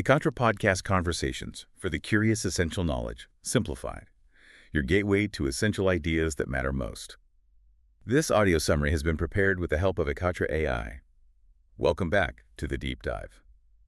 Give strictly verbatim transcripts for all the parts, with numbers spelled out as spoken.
Ekatra Podcast Conversations for the Curious Essential Knowledge, Simplified, your gateway to essential ideas that matter most. This audio summary has been prepared with the help of Ekatra A I. Welcome back to the Deep Dive.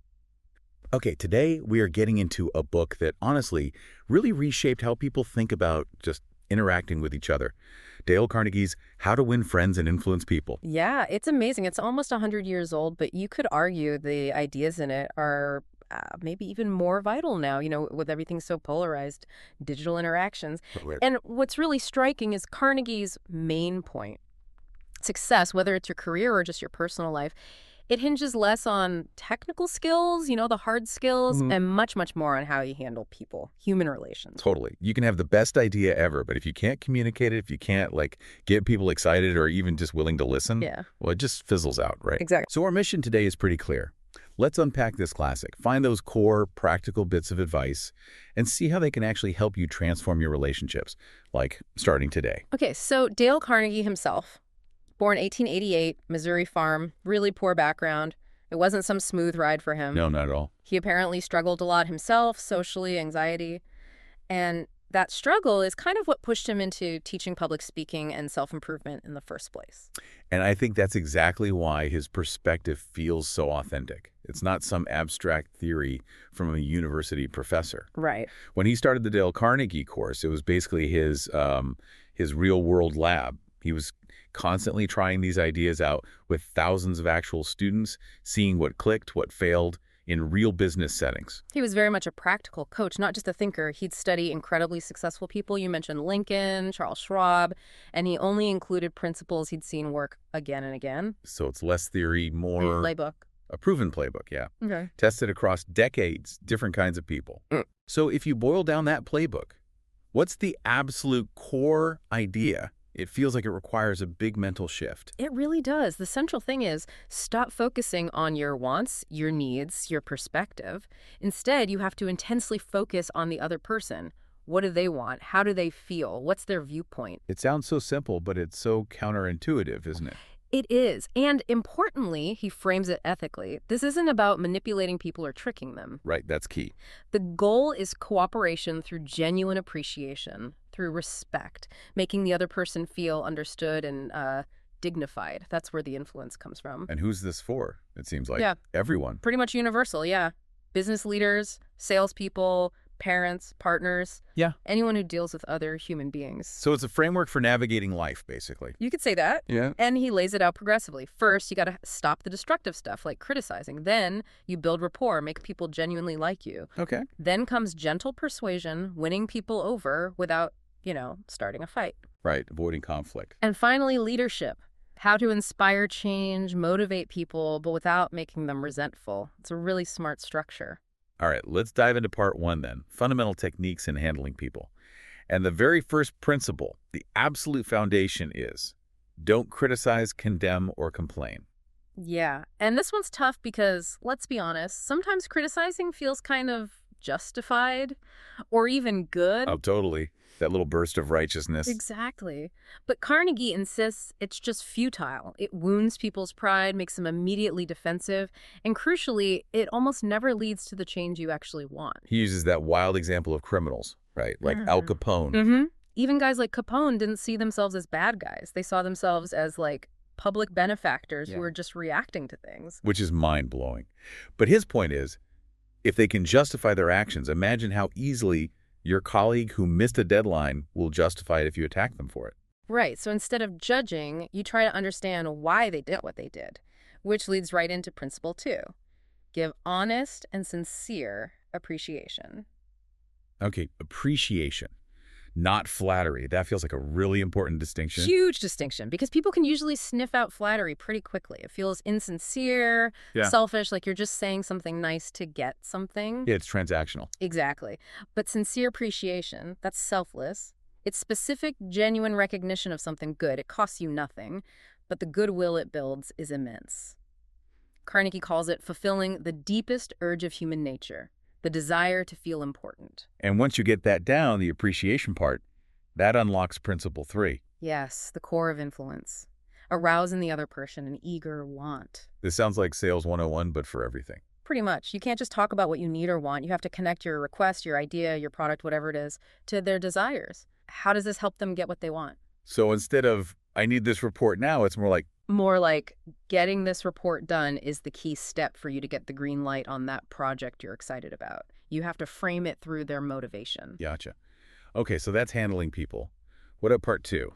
Okay, today we are getting into a book that honestly really reshaped how people think about just interacting with each other. Dale Carnegie's How to Win Friends and Influence People. Yeah, it's amazing. It's almost one hundred years old, but you could argue the ideas in it are uh, maybe even more vital now, you know, with everything so polarized, digital interactions. Right. And what's really striking is Carnegie's main point. Success, whether it's your career or just your personal life, it hinges less on technical skills, you know, the hard skills, Mhm. and much, much more on how you handle people, human relations. Totally. You can have the best idea ever, but if you can't communicate it, if you can't like get people excited or even just willing to listen, Yeah. well, it just fizzles out, right? Exactly. So our mission today is pretty clear. Let's unpack this classic, find those core practical bits of advice, and see how they can actually help you transform your relationships, like starting today. Okay, so Dale Carnegie himself, born eighteen eighty-eight, Missouri farm, really poor background. It wasn't some smooth ride for him. No, not at all. He apparently struggled a lot himself, socially, anxiety. And that struggle is kind of what pushed him into teaching public speaking and self-improvement in the first place. And I think that's exactly why his perspective feels so authentic. It's not some abstract theory from a university professor. Right. When he started the Dale Carnegie course, it was basically his um, his real-world lab. He was constantly trying these ideas out with thousands of actual students, seeing what clicked, what failed in real business settings. He was very much a practical coach, not just a thinker. He'd study incredibly successful people. You mentioned Lincoln, Charles Schwab, and he only included principles he'd seen work again and again. So it's less theory, more Playbook. a proven playbook, yeah. Okay. Tested across decades, different kinds of people. Mm. So if you boil down that playbook, what's the absolute core idea? It feels like it requires a big mental shift. It really does. The central thing is stop focusing on your wants, your needs, your perspective. Instead, you have to intensely focus on the other person. What do they want? How do they feel? What's their viewpoint? It sounds so simple, but it's so counterintuitive, isn't it? It is. And importantly, he frames it ethically. This isn't about manipulating people or tricking them. Right, that's key. The goal is cooperation through genuine appreciation, through respect, making the other person feel understood and uh, dignified. That's where the influence comes from. And who's this for? It seems like Yeah. everyone. Pretty much universal, yeah. Business leaders, salespeople, parents, partners. Yeah. Anyone who deals with other human beings. So it's a framework for navigating life, basically. You could say that. Yeah. And he lays it out progressively. First, you got to stop the destructive stuff like criticizing. Then you build rapport, make people genuinely like you. Okay. Then comes gentle persuasion, winning people over without, you know, starting a fight. Right, avoiding conflict. And finally, leadership. How to inspire change, motivate people, but without making them resentful. It's a really smart structure. All right, let's dive into part one then, fundamental techniques in handling people. And the very first principle, the absolute foundation is, don't criticize, condemn, or complain. Yeah, and this one's tough because, let's be honest, sometimes criticizing feels kind of justified or even good. Oh, totally. That little burst of righteousness. Exactly. But Carnegie insists it's just futile. It wounds people's pride, makes them immediately defensive, and crucially, it almost never leads to the change you actually want. He uses that wild example of criminals, right? Like Al Capone. Mm-hmm. Even guys like Capone didn't see themselves as bad guys. They saw themselves as, like, public benefactors Yeah. who were just reacting to things. Which is mind-blowing. But his point is, if they can justify their actions, imagine how easily your colleague who missed a deadline will justify it if you attack them for it. Right. So instead of judging, you try to understand why they did what they did, which leads right into principle two. Give honest and sincere appreciation. Okay, appreciation, not flattery. That feels like a really important distinction. Huge distinction, because people can usually sniff out flattery pretty quickly. It feels insincere, Yeah. selfish, like you're just saying something nice to get something. Yeah, it's transactional. Exactly. But sincere appreciation, that's selfless. It's specific, genuine recognition of something good. It costs you nothing, but the goodwill it builds is immense. Carnegie calls it fulfilling the deepest urge of human nature, the desire to feel important. And once you get that down, the appreciation part, that unlocks principle three. Yes, the core of influence. Arouse in the other person an eager want. This sounds like Sales one oh one, but for everything. Pretty much. You can't just talk about what you need or want. You have to connect your request, your idea, your product, whatever it is, to their desires. How does this help them get what they want? So instead of, I need this report now, it's more like, More like getting this report done is the key step for you to get the green light on that project you're excited about. You have to frame it through their motivation. gotcha. Okay, so that's handling people. What about part two?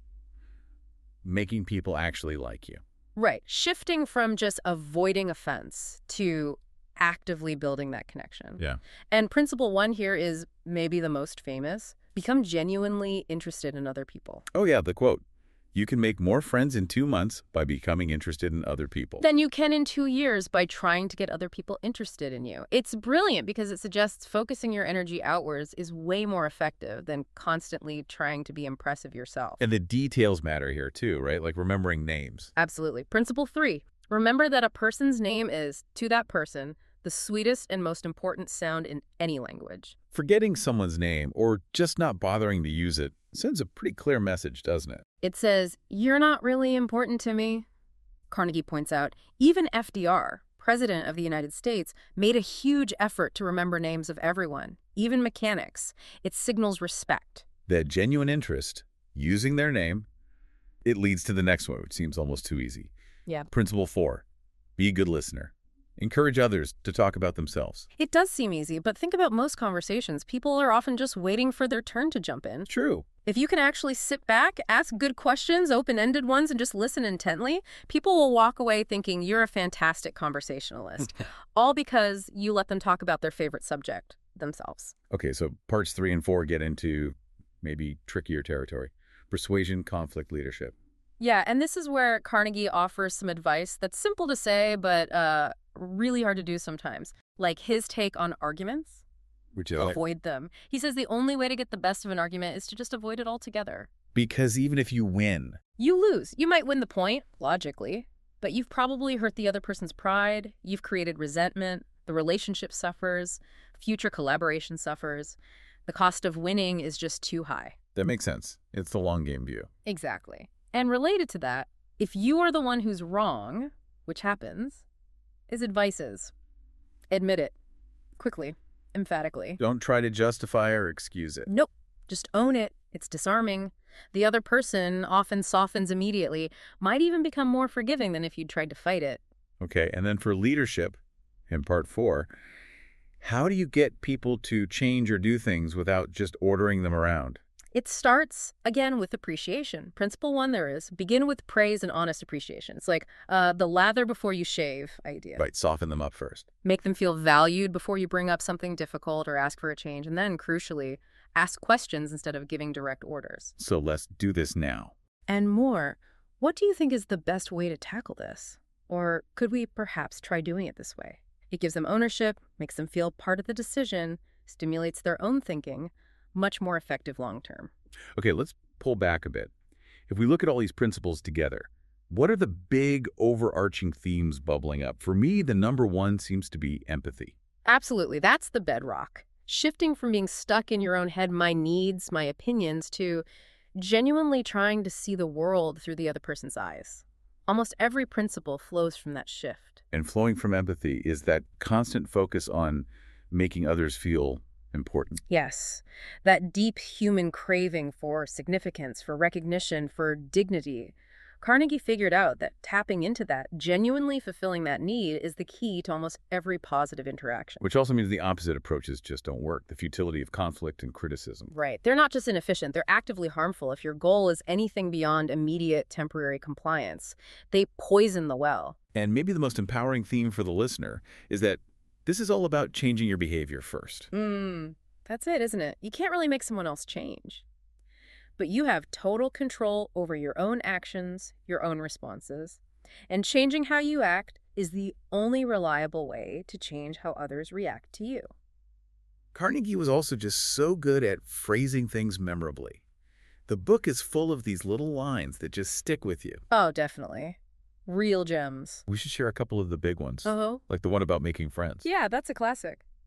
Making people actually like you. Right. Shifting from just avoiding offense to actively building that connection. Yeah. And principle one here is maybe the most famous. Become genuinely interested in other people. Oh yeah, the quote. You can make more friends in two months by becoming interested in other people. Than you can in two years by trying to get other people interested in you. It's brilliant because it suggests focusing your energy outwards is way more effective than constantly trying to be impressive yourself. And the details matter here too, right? Like remembering names. Absolutely. Principle three. Remember that a person's name is, to that person, the sweetest and most important sound in any language. Forgetting someone's name or just not bothering to use it sends a pretty clear message, doesn't it? It says, "You're not really important to me." Carnegie points out, even F D R, President of the United States, made a huge effort to remember names of everyone, even mechanics. It signals respect. That genuine interest, using their name, it leads to the next one, which seems almost too easy. Yeah. Principle four, be a good listener. Encourage others to talk about themselves. It does seem easy, but think about most conversations. People are often just waiting for their turn to jump in. True. If you can actually sit back, ask good questions, open-ended ones, and just listen intently, people will walk away thinking you're a fantastic conversationalist, all because you let them talk about their favorite subject themselves. Okay, so parts three and four get into maybe trickier territory. Persuasion, conflict, leadership. Yeah, and this is where Carnegie offers some advice that's simple to say, but uh, really hard to do sometimes. Like his take on arguments. Which is like, Avoid them. He says the only way to get the best of an argument is to just avoid it altogether. because even if you win, You lose. You might win the point, logically, but you've probably hurt the other person's pride. You've created resentment. The relationship suffers. Future collaboration suffers. The cost of winning is just too high. that makes sense. It's the long game view. Exactly. And related to that, if you are the one who's wrong, which happens, his advice is admit it. Quickly. Emphatically. Don't try to justify or excuse it. Nope. Just own it. It's disarming. The other person often softens immediately, might even become more forgiving than if you'd tried to fight it. Okay, and then for leadership, in part four, how do you get people to change or do things without just ordering them around? It starts, again, with appreciation. Principle one there is, begin with praise and honest appreciation. It's like uh, the lather before you shave idea. Right, soften them up first. Make them feel valued before you bring up something difficult or ask for a change. And then, crucially, ask questions instead of giving direct orders. So let's do this now. And more, what do you think is the best way to tackle this? Or could we perhaps try doing it this way? It gives them ownership, makes them feel part of the decision, stimulates their own thinking, much more effective long term. Okay, let's pull back a bit. If we look at all these principles together, what are the big overarching themes bubbling up? For me, the number one seems to be empathy. Absolutely, that's the bedrock. Shifting from being stuck in your own head, my needs, my opinions, to genuinely trying to see the world through the other person's eyes. Almost every principle flows from that shift. And flowing from empathy is that constant focus on making others feel important. Yes, that deep human craving for significance, for recognition, for dignity. Carnegie figured out that tapping into that, genuinely fulfilling that need, is the key to almost every positive interaction. Which also means the opposite approaches just don't work. The futility of conflict and criticism. Right. They're not just inefficient, they're actively harmful. If your goal is anything beyond immediate temporary compliance, they poison the well. And maybe the most empowering theme for the listener is that this is all about changing your behavior first. Mm, that's it, isn't it? You can't really make someone else change. But you have total control over your own actions, your own responses. And changing how you act is the only reliable way to change how others react to you. Carnegie was also just so good at phrasing things memorably. The book is full of these little lines that just stick with you. Oh, definitely. Real gems. We should share a couple of the big ones, Oh, like the one about making friends. yeah, that's a classic.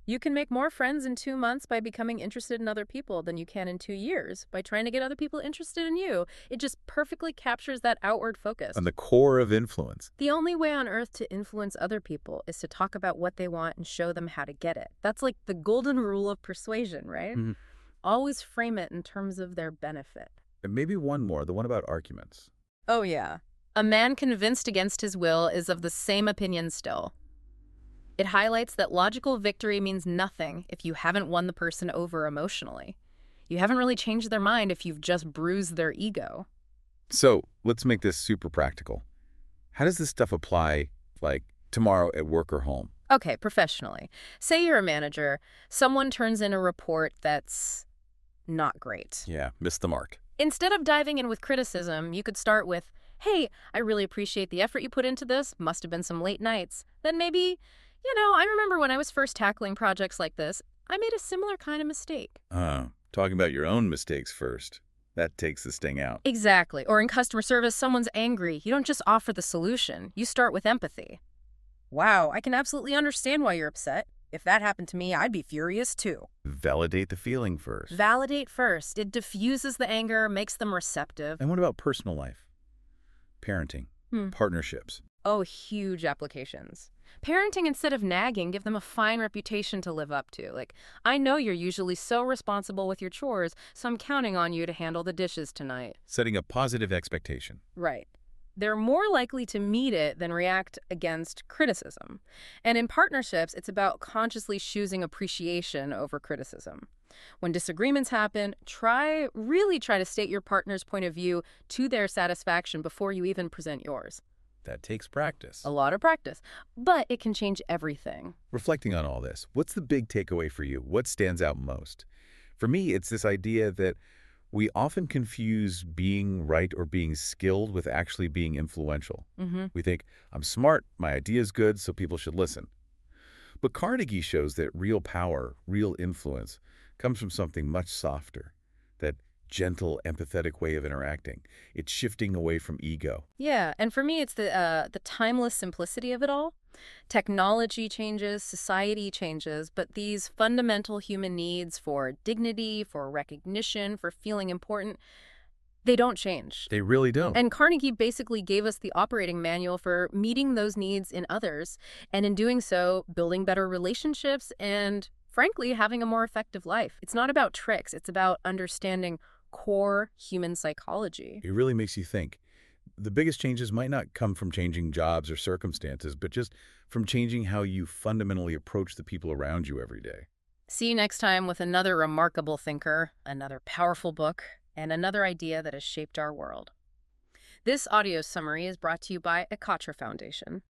You can make more friends in two months by becoming interested in other people than you can in two years by trying to get other people interested in you. It just perfectly captures that outward focus. On the core of influence. The only way on earth to influence other people is to talk about what they want and show them how to get it. That's like the golden rule of persuasion, right? Mhm. Always frame it in terms of their benefit. And maybe one more, the one about arguments. Oh, yeah. A man convinced against his will is of the same opinion still. It highlights that logical victory means nothing if you haven't won the person over emotionally. You haven't really changed their mind if you've just bruised their ego. So let's make this super practical. How does this stuff apply, like, tomorrow at work or home? Okay, professionally. Say you're a manager. Someone turns in a report that's not great. Yeah, missed the mark. Instead of diving in with criticism, you could start with, hey, I really appreciate the effort you put into this. Must have been some late nights. Then maybe, you know, I remember when I was first tackling projects like this, I made a similar kind of mistake. Uh, talking about your own mistakes first. That takes the sting out. Exactly. Or in customer service, someone's angry. You don't just offer the solution. You start with empathy. Wow, I can absolutely understand why you're upset. If that happened to me, I'd be furious too. Validate the feeling first. Validate first. It diffuses the anger, makes them receptive. And what about personal life? Parenting, Hmm. partnerships. Oh, huge applications. Parenting, instead of nagging, give them a fine reputation to live up to. Like, I know you're usually so responsible with your chores, so I'm counting on you to handle the dishes tonight. Setting a positive expectation. Right. They're more likely to meet it than react against criticism. And in partnerships, it's about consciously choosing appreciation over criticism. When disagreements happen, try, really try to state your partner's point of view to their satisfaction before you even present yours. That takes practice. A lot of practice, but it can change everything. Reflecting on all this, what's the big takeaway for you? What stands out most? For me, it's this idea that we often confuse being right or being skilled with actually being influential. Mm-hmm. We think, I'm smart, my idea's good, so people should listen. But Carnegie shows that real power, real influence, comes from something much softer, that gentle, empathetic way of interacting. It's shifting away from ego. Yeah, and for me, it's the uh, the timeless simplicity of it all. Technology changes, society changes, but these fundamental human needs for dignity, for recognition, for feeling important, they don't change. They really don't. And Carnegie basically gave us the operating manual for meeting those needs in others, and in doing so, building better relationships and, frankly, having a more effective life. It's not about tricks. It's about understanding core human psychology. It really makes you think. The biggest changes might not come from changing jobs or circumstances, but just from changing how you fundamentally approach the people around you every day. See you next time with another remarkable thinker, another powerful book, and another idea that has shaped our world. This audio summary is brought to you by Ekatra Foundation.